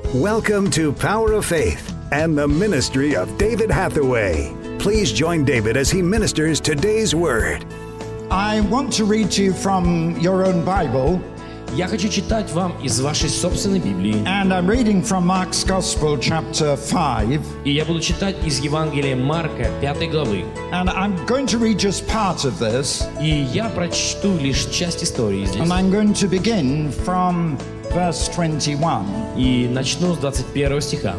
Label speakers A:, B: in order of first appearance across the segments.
A: Welcome to Power of Faith and the ministry of David Hathaway. Please join David as he ministers today's word.
B: I want to read to you from your own Bible.
C: Я хочу читать вам из вашей собственной Библии.
B: And I'm reading from Mark's Gospel, chapter 5.
C: И я буду читать из Евангелия Марка, 5 главы.
B: And I'm going to read just part of this.
C: И я прочту лишь часть истории здесь.
B: And I'm going to begin from verse 21.
C: И начну с 21 стиха.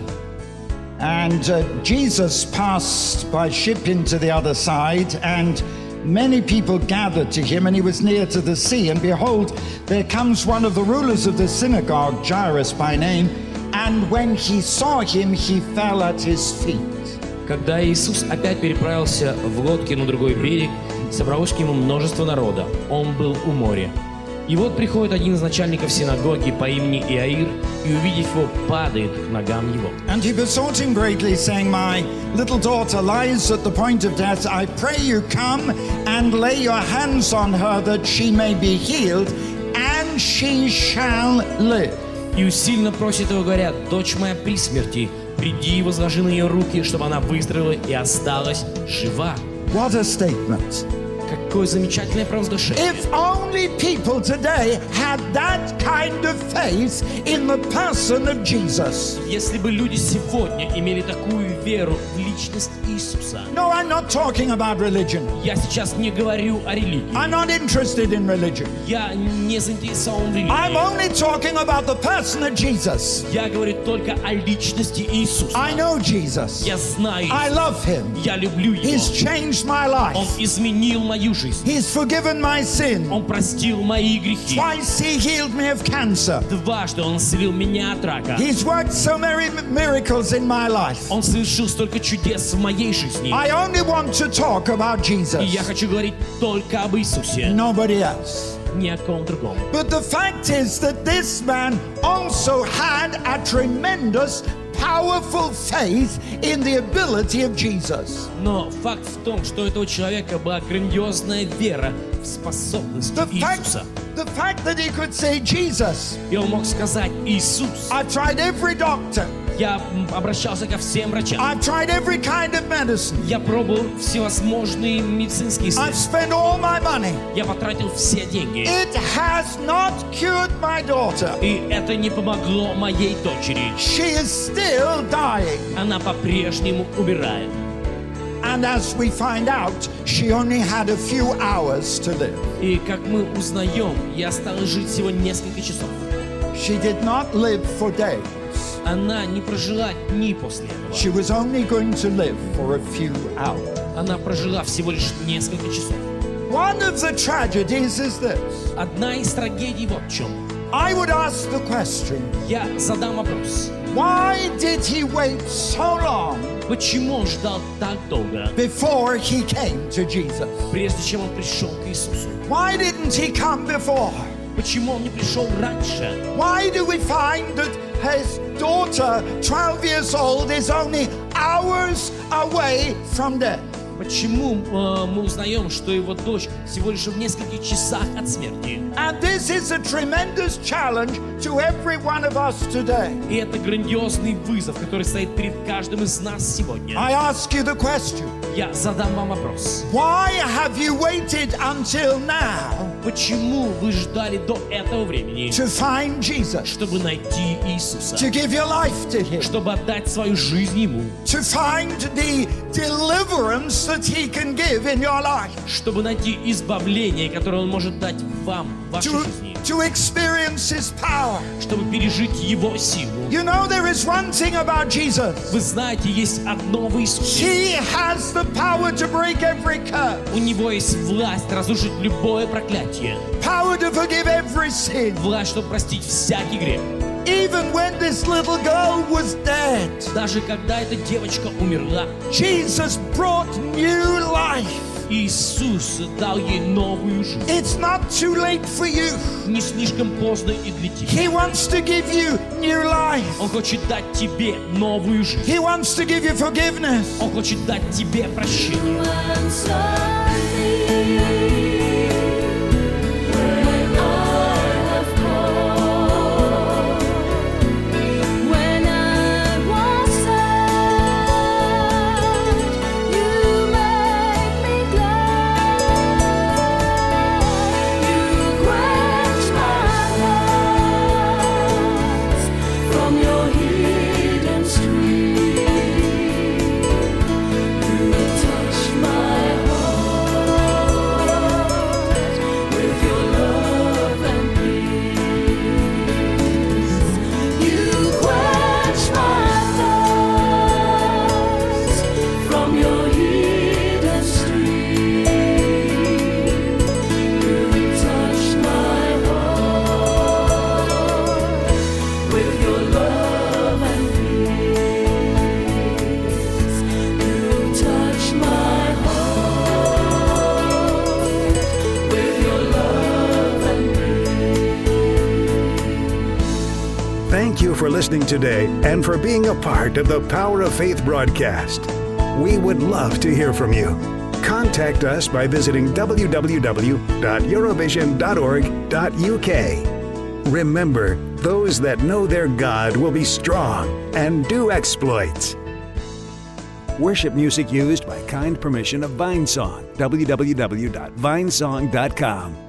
B: And Jesus passed by ship into the other side, and many people gathered to him, and he was near to the sea. And behold, there comes one of the rulers of the synagogue, Jairus by name, and when he saw him, he fell at his feet.
C: Когда Иисус опять переправился в лодке на другой берег, собралось к нему множество народа. Он был у моря. И вот приходит один из начальников синагоги по имени Иаир, и, увидев его, падает к ногам его.
B: And he besought him greatly, saying, My little daughter lies at the point of death. I pray you come and lay your hands on her, that she may be healed, and she shall live.
C: И усильно просит его, говорят: «Дочь моя при смерти, приди и возложи на нее руки, чтобы она выздоровела и осталась жива».
B: What a statement.
C: Какое замечательное провозглашение.
B: If only people today had that kind of faith in the person of Jesus.
C: Если бы люди сегодня имели такую веру в личность Иисуса.
B: No, I'm not talking about religion.
C: Я сейчас не говорю о религии.
B: I'm not interested in religion.
C: Я не заинтересован в религии.
B: I'm only talking about the person of Jesus.
C: Я говорю только о личности Иисуса.
B: I know Jesus.
C: Я знаю
B: I
C: Иисуса.
B: love him.
C: Я люблю Его.
B: He's changed my life.
C: Он изменил мою жизнь.
B: He's forgiven my sin.
C: Он простил мои грехи.
B: Twice he healed me of cancer.
C: Дважды Он исцелил меня от рака.
B: He's worked so many miracles in my life.
C: Он совершил столько чудес в моей жизни.
B: I only want to talk about Jesus.
C: И я хочу говорить только об Иисусе,
B: Nobody else.
C: ни о ком другом.
B: But the fact is that this man also had a tremendous, powerful faith in the ability of Jesus.
C: Но факт в том, что у этого человека была грандиозная вера в способность Иисуса.
B: The fact that he could say, Jesus,
C: И он мог сказать: «Иисус,
B: I've tried every doctor.
C: я обращался ко всем врачам.
B: I've tried every kind of medicine.
C: Я пробовал всевозможные медицинские
B: I've
C: средства.
B: spent all my money.
C: Я потратил все деньги.
B: It has not cured my daughter.
C: И это не помогло моей дочери.
B: She is still dying.
C: Она по-прежнему умирает».
B: And as we find out, she only had a few hours to live.
C: И как мы узнаем, ей осталось жить всего несколько часов.
B: She did not live for days.
C: Она не прожила дни после
B: She
C: этого.
B: was only going to live for a few hours.
C: Она прожила всего лишь несколько часов.
B: One of the tragedies is this.
C: Одна из трагедий вот в чем.
B: I would ask the question,
C: Я задам вопрос.
B: why did he wait so long
C: Почему он ждал так долго,
B: before he came to Jesus?
C: прежде чем он пришел к Иисусу?
B: Why didn't he come before?
C: Почему он не пришел раньше?
B: Why do we find that his daughter, 12 years old, is only hours away from death?
C: Почему мы узнаем, что его дочь всего лишь в нескольких часах от смерти?
B: And this is a tremendous challenge to every one of us today.
C: И это грандиозный вызов, который стоит перед каждым из нас сегодня.
B: I ask you the question,
C: Я задам вам вопрос.
B: why have you waited until now
C: Почему вы ждали до этого времени,
B: to find Jesus,
C: чтобы найти Иисуса?
B: to give your life to him,
C: Чтобы отдать свою жизнь Ему?
B: to find the deliverance that he can give in your life,
C: Чтобы найти избавление, которое Он может дать вам в вашей жизни?
B: to experience his power?
C: Чтобы пережить Его силу?
B: You know, there is one thing about Jesus.
C: Вы знаете, есть одно в Иисусе.
B: He has the power to break every curse,
C: У Него есть власть разрушить любое проклятие.
B: power to forgive every sin.
C: Власть, чтобы простить всякий грех.
B: Even when this little girl was dead,
C: Даже когда эта девочка умерла,
B: Jesus brought new life.
C: Иисус дал ей новую жизнь.
B: It's not too late for you.
C: Не слишком поздно и для тебя.
B: He wants to give you new life.
C: Он хочет дать тебе новую жизнь.
B: He wants to give you forgiveness.
C: Он хочет дать тебе прощение.
D: When
A: Thank you for listening today and for being a part of the Power of Faith broadcast. We would love to hear from you. Contact us by visiting www.eurovision.org.uk. Remember, those that know their God will be strong and do exploits. Worship music used by kind permission of Vinesong. www.vinesong.com.